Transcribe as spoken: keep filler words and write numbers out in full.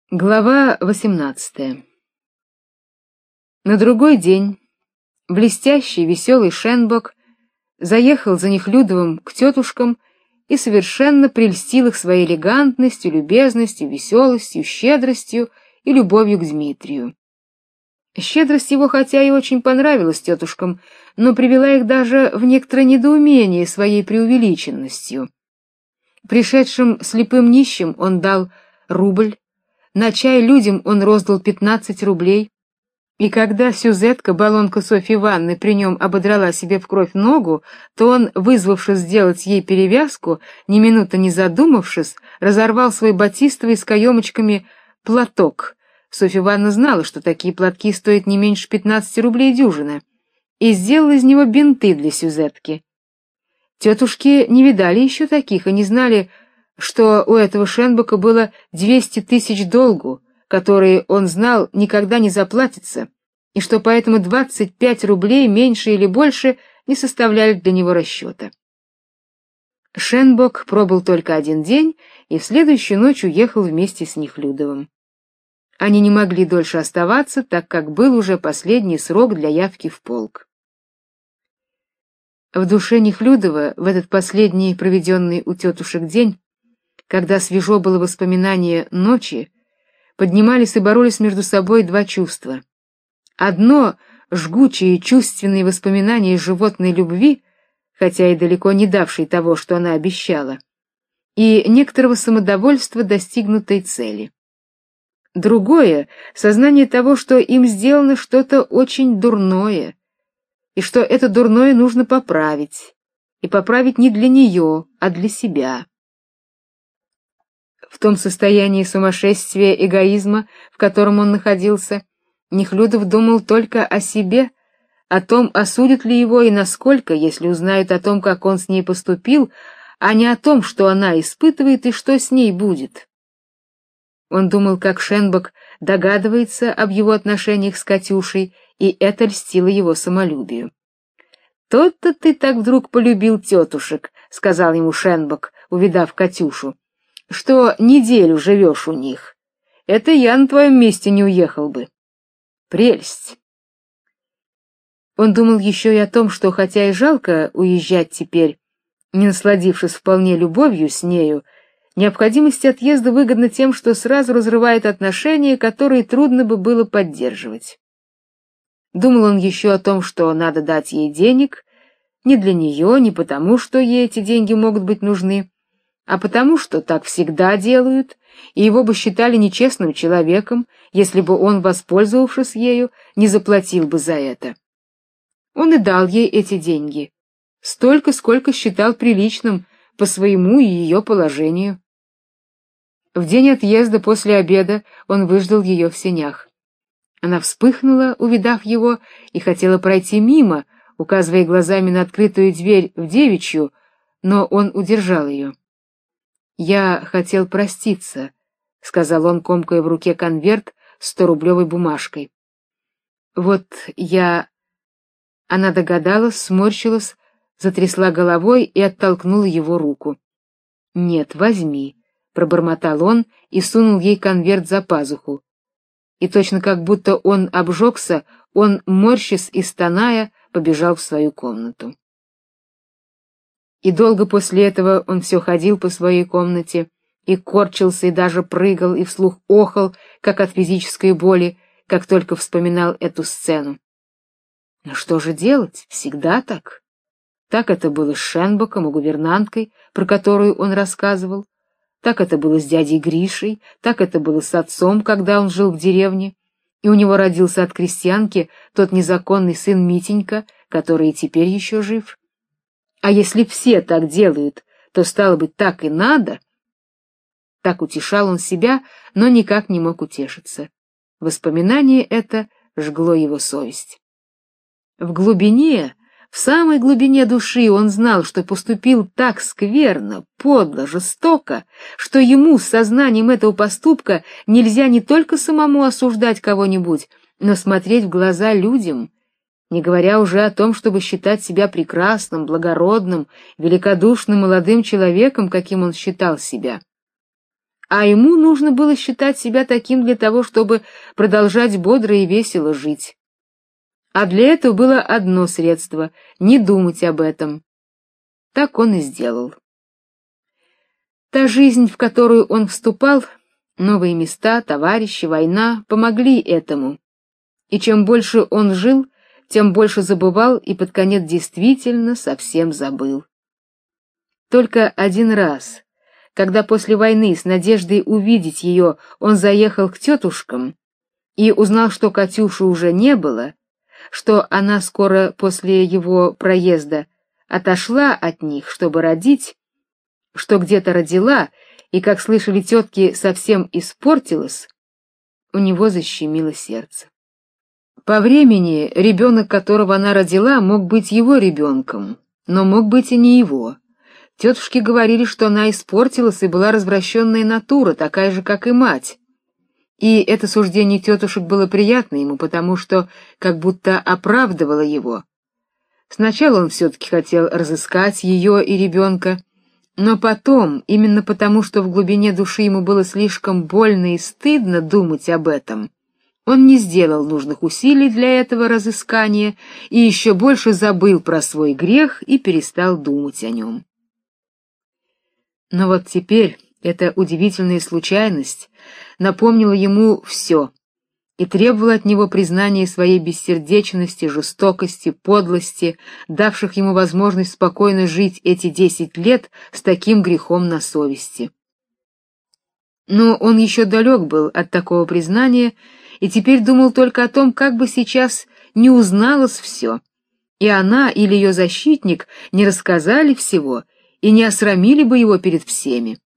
Глава восемнадцатая. На другой день блестящий, веселый Шенбок заехал за Нехлюдовым к тетушкам и совершенно прельстил их своей элегантностью, любезностью, веселостью, щедростью и любовью к Дмитрию. Щедрость его хотя и очень понравилась тетушкам, но привела их даже в некоторое недоумение своей преувеличенностью. Пришедшим слепым нищим он дал рубль, на чай людям он роздал пятнадцать рублей, и когда Сюзетка, баллонка Софьи Ивановны, при нем ободрала себе в кровь ногу, то он, вызвавшись сделать ей перевязку, ни минуты не задумавшись, разорвал свой батистовый с каемочками платок. Софья Ивановна знала, что такие платки стоят не меньше пятнадцати рублей дюжина, и сделала из него бинты для Сюзетки. Тетушки не видали еще таких и не знали, что у этого Шенбока было двести тысяч долгу, которые, он знал, никогда не заплатится, и что поэтому двадцать пять рублей меньше или больше не составляли для него расчета. Шенбок пробыл только один день и в следующую ночь уехал вместе с Нехлюдовым. Они не могли дольше оставаться, так как был уже последний срок для явки в полк. В душе Нехлюдова в этот последний проведенный у тетушек день, когда свежо было воспоминание ночи, поднимались и боролись между собой два чувства. Одно — жгучие чувственные воспоминания животной любви, хотя и далеко не давшей того, что она обещала, и некоторого самодовольства достигнутой цели. Другое — сознание того, что им сделано что-то очень дурное, и что это дурное нужно поправить, и поправить не для нее, а для себя. В том состоянии сумасшествия, эгоизма, в котором он находился, Нехлюдов думал только о себе, о том, осудят ли его и насколько, если узнают о том, как он с ней поступил, а не о том, что она испытывает и что с ней будет. Он думал, как Шенбок догадывается об его отношениях с Катюшей, и это льстило его самолюбию. «Тот-то ты так вдруг полюбил тетушек», — сказал ему Шенбок, увидав Катюшу, — «что неделю живешь у них. Это я на твоем месте не уехал бы. Прелесть». Он думал еще и о том, что хотя и жалко уезжать теперь, не насладившись вполне любовью с нею, необходимость отъезда выгодна тем, что сразу разрывает отношения, которые трудно бы было поддерживать. Думал он еще о том, что надо дать ей денег, не для нее, не потому, что ей эти деньги могут быть нужны, а потому, что так всегда делают, и его бы считали нечестным человеком, если бы он, воспользовавшись ею, не заплатил бы за это. Он и дал ей эти деньги, столько, сколько считал приличным по своему и ее положению. В день отъезда после обеда он выждал ее в сенях. Она вспыхнула, увидав его, и хотела пройти мимо, указывая глазами на открытую дверь в девичью, но он удержал ее. «Я хотел проститься», — сказал он, комкая в руке конверт с сторублевой бумажкой. «Вот я...» Она догадалась, сморщилась, затрясла головой и оттолкнула его руку. «Нет, возьми», — пробормотал он и сунул ей конверт за пазуху. И точно как будто он обжегся, он, морщась и стоная, побежал в свою комнату. И долго после этого он все ходил по своей комнате и корчился, и даже прыгал, и вслух охал, как от физической боли, как только вспоминал эту сцену. Но что же делать? Всегда так. Так это было с Шенбоком и гувернанткой, про которую он рассказывал. Так это было с дядей Гришей, так это было с отцом, когда он жил в деревне, и у него родился от крестьянки тот незаконный сын Митенька, который и теперь еще жив. А если все так делают, то, стало быть, так и надо. Так утешал он себя, но никак не мог утешиться. Воспоминание это жгло его совесть. В глубине, в самой глубине души он знал, что поступил так скверно, подло, жестоко, что ему с сознанием этого поступка нельзя не только самому осуждать кого-нибудь, но смотреть в глаза людям, не говоря уже о том, чтобы считать себя прекрасным, благородным, великодушным молодым человеком, каким он считал себя. а ему нужно было считать себя таким для того, чтобы продолжать бодро и весело жить. А для этого было одно средство — не думать об этом. Так он и сделал. Та жизнь, в которую он вступал, новые места, товарищи, война помогли этому. И чем больше он жил, тем больше забывал и под конец действительно совсем забыл. Только один раз, когда после войны с надеждой увидеть ее он заехал к тетушкам и узнал, что Катюши уже не было, что она скоро после его проезда отошла от них, чтобы родить, что где-то родила и, как слышали тетки, совсем испортилась, у него защемило сердце. По времени ребенок, которого она родила, мог быть его ребенком, но мог быть и не его. Тетушки говорили, что она испортилась и была развращенная натура, такая же, как и мать. И это суждение тетушек было приятно ему, потому что как будто оправдывало его. Сначала он все-таки хотел разыскать ее и ребенка, но потом, именно потому, что в глубине души ему было слишком больно и стыдно думать об этом, он не сделал нужных усилий для этого разыскания и еще больше забыл про свой грех и перестал думать о нем. Но вот теперь эта удивительная случайность напомнила ему все и требовала от него признания своей бессердечности, жестокости, подлости, давших ему возможность спокойно жить эти десять лет с таким грехом на совести. Но он еще далек был от такого признания и теперь думал только о том, как бы сейчас не узналось все, и она или ее защитник не рассказали всего и не осрамили бы его перед всеми.